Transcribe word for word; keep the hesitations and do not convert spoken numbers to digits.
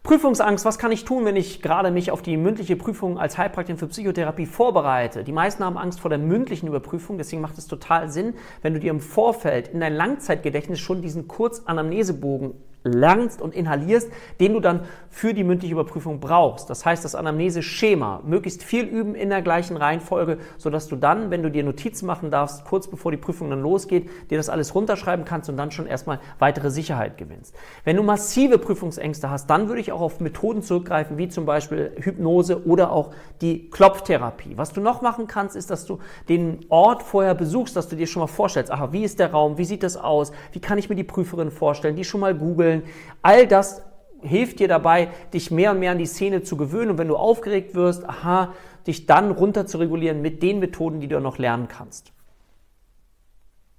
Prüfungsangst, was kann ich tun, wenn ich gerade mich auf die mündliche Prüfung als Heilpraktikerin für Psychotherapie vorbereite? Die meisten haben Angst vor der mündlichen Überprüfung, deswegen macht es total Sinn, wenn du dir im Vorfeld in dein Langzeitgedächtnis schon diesen Kurzanamnesebogen lernst und inhalierst, den du dann für die mündliche Überprüfung brauchst. Das heißt, das Anamneseschema, möglichst viel üben in der gleichen Reihenfolge, sodass du dann, wenn du dir Notizen machen darfst, kurz bevor die Prüfung dann losgeht, dir das alles runterschreiben kannst und dann schon erstmal weitere Sicherheit gewinnst. Wenn du massive Prüfungsängste hast, dann würde ich auch auf Methoden zurückgreifen, wie zum Beispiel Hypnose oder auch die Klopftherapie. Was du noch machen kannst, ist, dass du den Ort vorher besuchst, dass du dir schon mal vorstellst, aha, wie ist der Raum, wie sieht das aus, wie kann ich mir die Prüferin vorstellen, die schon mal googeln. All das hilft dir dabei, dich mehr und mehr an die Szene zu gewöhnen und wenn du aufgeregt wirst, aha, dich dann runter zu regulieren mit den Methoden, die du noch lernen kannst.